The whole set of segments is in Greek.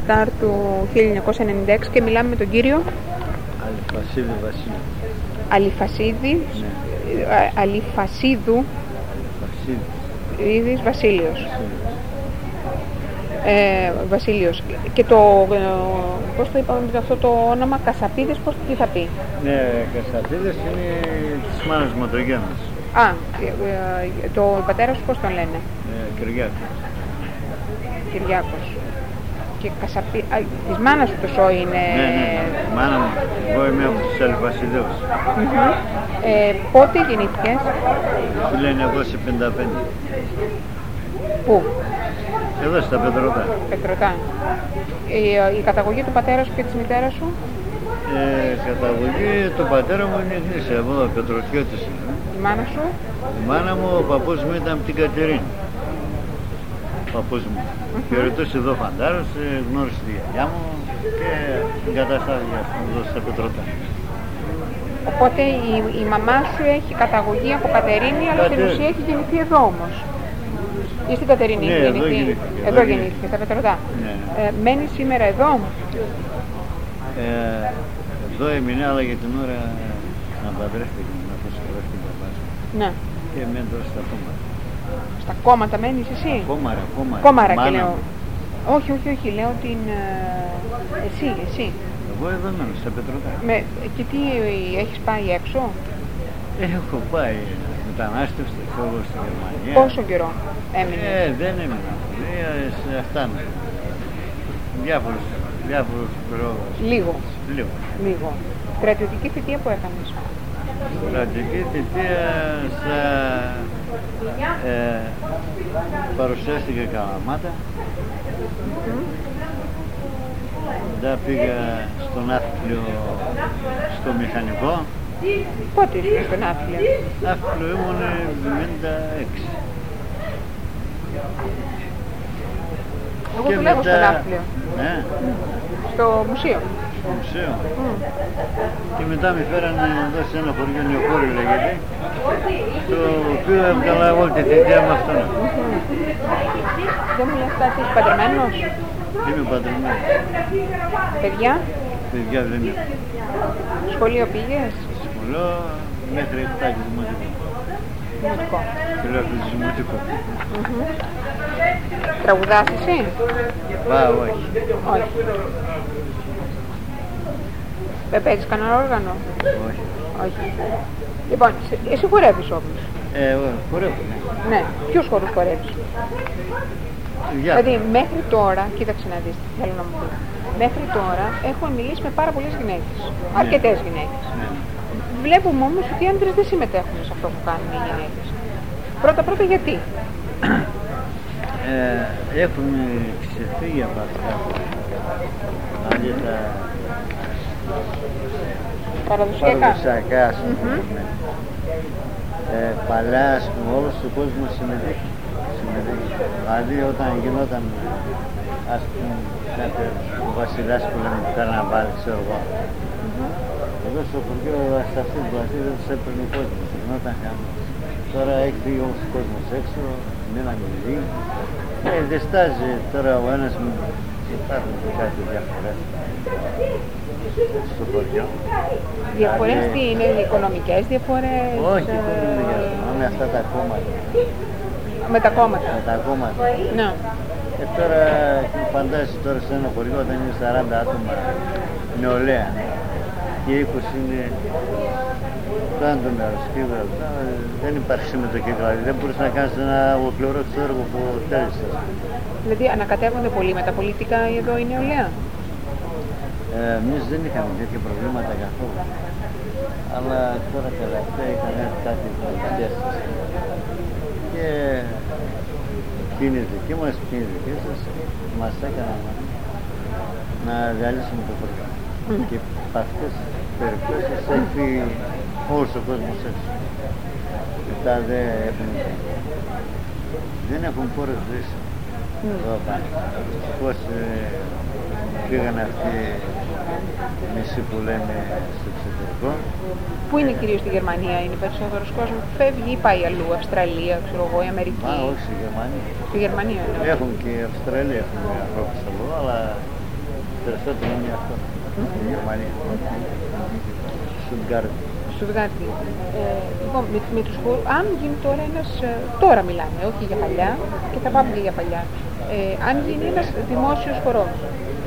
Τετάρτου 1996 και μιλάμε με τον κύριο Αλιφασίδη Βασίλη. Αλιφασίδη, Ναι. Αλιφασίδου Βασίλη. Βασίλειος. Βασίλειος. Και το, πώς το είπαμε αυτό το όνομα, Κασαπίδης, τι θα πει? Ναι, Κασαπίδης είναι της μάνας μου το γένος. Α, το πατέρα σου πώς τον λένε? Κυριάκος. Κυριάκος. Και της μάνας σου το σώ είναι... Ναι, μάνα μου. Εγώ είμαι από τους Αλιφασιδέους. Πότε γεννήθηκες? 1955. Πού? Εδώ στα Πετρωτά. Πετρωτά. Η καταγωγή του πατέρα σου και της μητέρας σου? Καταγωγή του πατέρα μου είναι γνήσια, από εδώ, Πετρωτιώτης είναι. Η μάνα σου? Η μάνα μου, ο παππούς μου ήταν από την Κατερίνη. Ο παππούς μου. Και ρωτούσε εδώ φαντάρος, γνώρισε τη γιαγιά μου και εγκαταστάθηκε εδώ στα Πετρωτά. Οπότε η μαμά σου έχει καταγωγή από Κατερίνη, αλλά στην ουσία έχει γεννηθεί εδώ όμως. Ή στην Κατερίνη? Ναι, έχει γεννηθεί? Εδώ γεννήθηκε, στα Πετρωτά. Ναι. Μένει σήμερα εδώ? Εδώ έμεινε, αλλά για την ώρα να παντρεύτηκε, να προσκευεύτηκε ο παπάς μου. Ναι. Και μένει τώρα στα κόμματα. Στα κόμματα μένεις εσύ? Κόμαρα και λέω. Όχι, λέω την... Εσύ. Εγώ εδώ μένω, στα Πετρωτά. Και τι, έχεις πάει έξω? Έχω πάει, μετανάστευση, έχω στη Γερμανία. Πόσο καιρό έμεινες? Δεν έμεινα. Αυτά είναι. Διάφορους περίοδους. Λίγο. Στρατιωτική θητεία που έκανες? Στρατιωτική θητεία παρουσιάστηκε Καλαμάτα. Μετά πήγα στον Ναύπλιο, στο μηχανικό. Πότε ήσουν στον Ναύπλιο? Ναύπλιο ήμουν 76. Εγώ δουλεύω στο Ναύπλιο. Ναι. Στο μουσείο. Στο μουσείο. Και μετά με φέρανε εδώ σε ένα χωριό, Νεοκόρη λέγεται, το οποίο έβγαλα εγώ τη θητεία με αυτόν. Δεν μου λες κάτι, είσαι παντρεμένος? Είμαι παντρεμένος. Παιδιά? Παιδιά δεν έχω. Σχολείο πήγες? Σχολείο μέχρι 7 δημοτικό. Δημοτικό. Δημοτικό. Τραγουδάς εσύ? Όχι. Δεν παίζεις κανένα όργανο? Όχι. Λοιπόν, εσύ χορεύεις όμως? Χορεύω, ναι. Ναι. Ποιους χορούς χορεύεις? Δηλαδή μέχρι τώρα, κοίταξε να δεις, θέλω να μου πεις. Μέχρι τώρα έχω μιλήσει με πάρα πολλές γυναίκες. Αρκετές γυναίκες. Βλέπουμε όμως ότι οι άντρες δεν συμμετέχουν σε αυτό που κάνουν οι γυναίκες. Πρώτα γιατί? Έχουν ξεφύγει από αυτά. Δηλαδή τα παραδοσιακά, ας πούμε. Παλιά, ας πούμε, όλος ο κόσμος συμμετέχει. Δηλαδή όταν γινόταν, ας πούμε, ο βασιλιάς που λένε καρναβάλι, ξέρω εγώ. Εδώ στο χωριό, σε αυτή την πλατεία δεν τους έπαιρνε ο κόσμος, γινόταν χαμός. Τώρα έχει φύγει όλος ο κόσμος έξω, μείναμε λίγοι. Δεν στάζει τώρα ο ένας μου, υπάρχουν και κάτι διαφορές στο χωριό. Διαφορές τι είναι, οικονομικές διαφορές? Όχι, οικονομικές, με αυτά τα κόμματα. Με τα κόμματα? Με τα κόμματα. Ναι. Τώρα φαντάζεσαι τώρα σε ένα χωριό όταν είναι 40 άτομα νεολαία και 20 είναι πάνω το μέρος και δεν υπάρχει συμμετοχή, δηλαδή δεν μπορείς να κάνεις ένα ολοκληρώσει το έργο που θέλεις. Δηλαδή ανακατεύονται πολύ με τα πολιτικά εδώ η νεολαία? Εμείς δεν είχαμε τέτοια προβλήματα καθόλου, αλλά τώρα τελευταία είχαν έρθει κάτι πολιτικές και ποιοι είναι δικοί μας, ποιοι είναι δικοί σας, μας έκαναν να διαλύσουμε το χωριό. Και από αυτές τις περιπτώσεις έχει όλος ο κόσμος έξω. Μετά δεν έχουν πόρες ζωής εδώ πάνω. Πώς πήγαν αυτοί οι μισοί που λένε στο εξωτερικό. Πού είναι κυρίως στη Γερμανία, είναι περισσότερος κόσμος που φεύγει ή πάει αλλού, Αυστραλία, ξέρω εγώ, η Αμερική? Όχι στη Γερμανία. Στη Γερμανία είναι. Έχουν και οι Αυστραλία, έχουν ανθρώπους εδώ, αλλά περισσότερο είναι αυτό. Η Γερμανία. Στουτγκάρτη. Λοιπόν, με τους χώρους, αν γίνει τώρα ένας, τώρα μιλάμε, όχι για παλιά, και θα πάμε και για παλιά. Αν γίνει ένας δημόσιος χορός,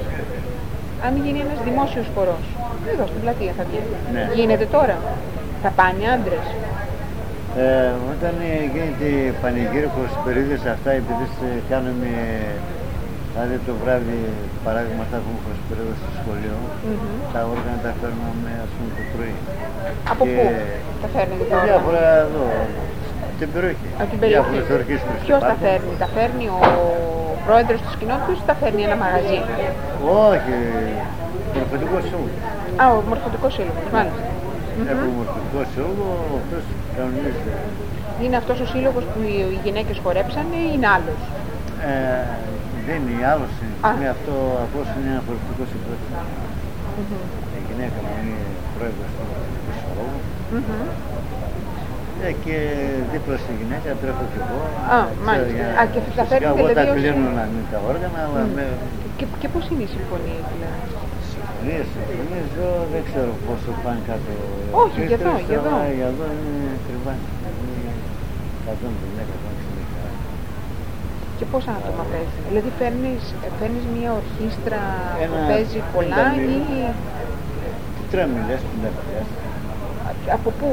εδώ στην πλατεία θα βγει. Ναι. Γίνεται τώρα. Θα πάνε άντρες. Όταν γίνεται πανηγύρικο στις περίοδες αυτά, επειδή κάνουμε, δηλαδή το βράδυ, παράδειγμα, θα έχουμε χωσπερίδα στο σχολείο, τα όργανα τα φέρνουμε, ας πούμε, το πρωί. Από πού τα φέρνετε τώρα? Διάφορα εδώ, στην περιοχή. Από την περιοχή. Διάφορες ορχήστρες. Ποιος τα φέρνει? Τα φέρνει ο πρόεδρος της κοινότητας ή τα φέρνει ένα μαγαζί? Όχι, μορφωτικό σύλλογο. Α, ο μορφωτικός σύλλογος, μάλιστα. Έχουμε μορφωτικό σύλλογο, αυτός κανονίζεται. Είναι αυτός ο σύλλογος που οι γυναίκες χορέψανε ή είναι άλλος? Δεν είναι άλλος, είναι αυτό, αυτός είναι ένα πολιτικό συμπρότημα. Η γυναίκα μου είναι πρόεδρος του συλλόγου. Και δίπλα στη γυναίκα τρέχω και εγώ. Μάλιστα. Και θα φέρνει εγώ τα δηλαδή κλείνω να μην τα όργανα, αλλά και πώς είναι η συμφωνία δηλαδή? Συμφωνίες, δεν ξέρω πόσο πάνε κάτω. Όχι, για εδώ. Για εδώ είναι κρυβά. Είναι 150-160. Και πόσα άτομα παίζει? Δηλαδή παίρνεις μια ορχήστρα που παίζει πολλά ή... Τρέμιλες, 50. Από πού?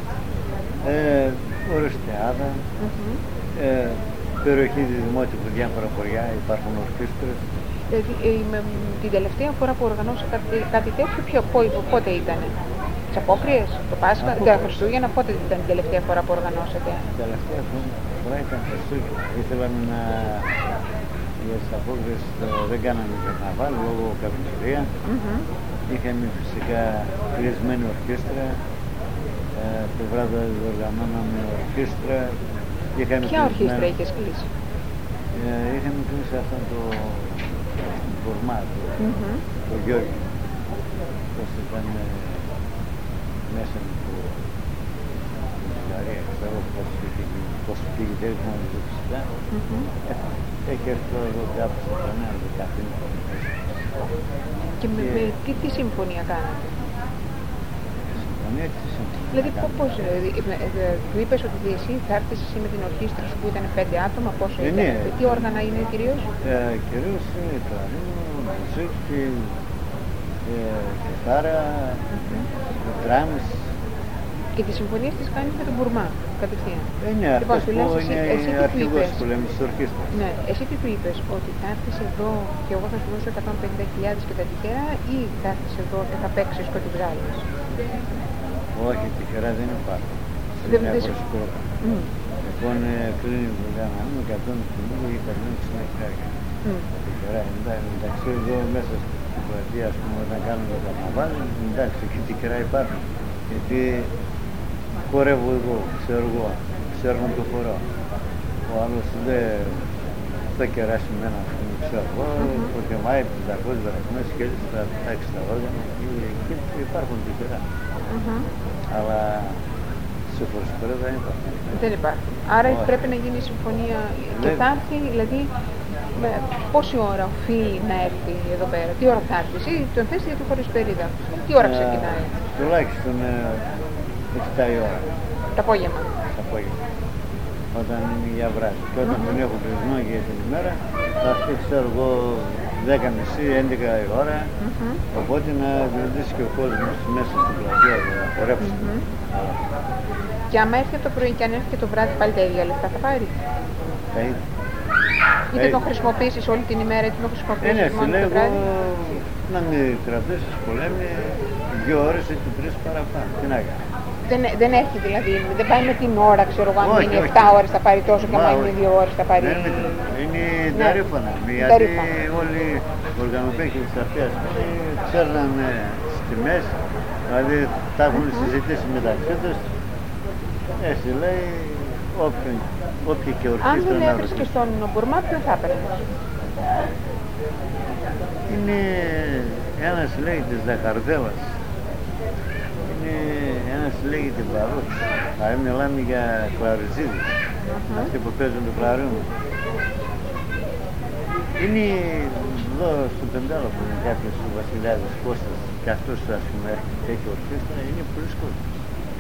Ορεστιάδα, περιοχή της Δημότικου, διάφορα χωριά, υπάρχουν ορχήστρες. Την τελευταία φορά που οργανώσατε κάτι τέτοιο, πότε ήταν? Τις Απόκριες, το Πάσχα, τα Χριστούγεννα, πότε ήταν την τελευταία φορά που οργανώσατε? Την τελευταία φορά ήταν Χριστούγεννα. Ήθελαμε να... Για τις Απόκριες δεν κάναμε καρναβάλ λόγω καπνιστηρία. Είχαμε φυσικά κλεισμένη ορχήστρα. Το βράδυ οργανώναμε ορχήστρα. Ποια ορχήστρα είχες κλείσει? Είχαμε κλείσει αυτόν το Μπουρμά, το Γιώργη. Πώς ήταν μέσα με το Βουλγαρία, ξέρω πώς πήγε τέλος το φυσικά. Έχει έρθει τώρα εδώ κάπου στο κανένα, το καφίνι. Και με τι συμφωνία κάνατε? Δηλαδή πώς, του είπες ότι εσύ θα έρθεις εσύ με την ορχήστρα σου που ήταν 5 άτομα, πόσο ήταν, τι όργανα είναι κυρίως? Κυρίως είναι κλαρίνο, μουσική, κιθάρα, ντράμς. Και τις συμφωνίες τις κάνεις με τον Μπουρμά, κατευθείαν? Ναι, αυτός που είναι αρχηγός που λέμε στις ορχήστρες. Ναι, εσύ τι του είπες, ότι θα έρθεις εδώ και εγώ θα σου δώσω 150.000 και τα τυχαία, ή θα έρθεις εδώ και θα παίξεις και ό,τι βγάλεις? Όχι, τυχερά δεν υπάρχει. Δεν Λοιπόν, κλείνει η δουλειά να είμαι 150 ή 160 τυχερά. Εντάξει, εδώ μέσα στην πλατεία, ας πούμε, όταν κάνουμε το καρναβάλ, εντάξει, εκεί τυχερά υπάρχουν. Γιατί χορεύω εγώ, ξέρω να το χορώ. Ο άλλος δεν θα κεράσει με ένα, ξέρω εγώ, προτιμάει 500 δραχμές και έτσι θα πετάξει τα όργανα. Εκεί υπάρχουν τυχερά. Αλλά σε φορεσπέρα δεν υπάρχει. Δεν υπάρχει. Άρα πρέπει να γίνει συμφωνία και θα έρθει, δηλαδή πόση ώρα οφείλει να έρθει εδώ πέρα, τι ώρα θα έρθει, εσύ τον θες για τη χωρισπερίδα, τι ώρα ξεκινάει? Τουλάχιστον 7 η ώρα. Το απόγευμα. Το απόγευμα. Όταν είναι για βράδυ. Και όταν τον έχω κλεισμό για την ημέρα, θα έρθει, ξέρω εγώ, 10:30-11 η ώρα, οπότε να βρισκίσει και ο κόσμος μέσα στην πλατεία να χορέψει. Και άμα έρθει από το πρωί και αν έρθει και το βράδυ πάλι τα ίδια λεφτά θα πάρει? Τα ίδια. Είτε τον χρησιμοποιήσεις όλη την ημέρα, είτε τον χρησιμοποιήσεις μόνο το βράδυ? Να μην κρατήσεις πολέμη 2 ώρες ή 3 παραπάνω. Τι να κάνει. Δεν έχει δηλαδή, δεν πάει με την ώρα, ξέρω εγώ, αν είναι 7 ώρες θα πάρει τόσο και αν είναι 2 ώρες θα πάρει... Είναι ταρήφωνα, γιατί όλοι οι οργανωτές της αυτές ξέρνανε τις τιμές, δηλαδή τα έχουν συζητήσει μεταξύ τους, έτσι λέει, όποια και ορχήστρα. Αν δεν έβρισκες στον Μπουρμά, ποιον θα έπαιρνες? Είναι ένας λέγεται Ζαχαρδέλας. Ένας λέγεται Μπαρός. Δηλαδή μιλάμε για κλαριζίδες. Αυτοί που παίζουν το κλαρίνο. Είναι εδώ στο Πεντάλο που είναι κάποιος του Βασιλιάδης Κώστας και αυτός ας πούμε έχει ορχήστρα, είναι πολλοί κόσμος.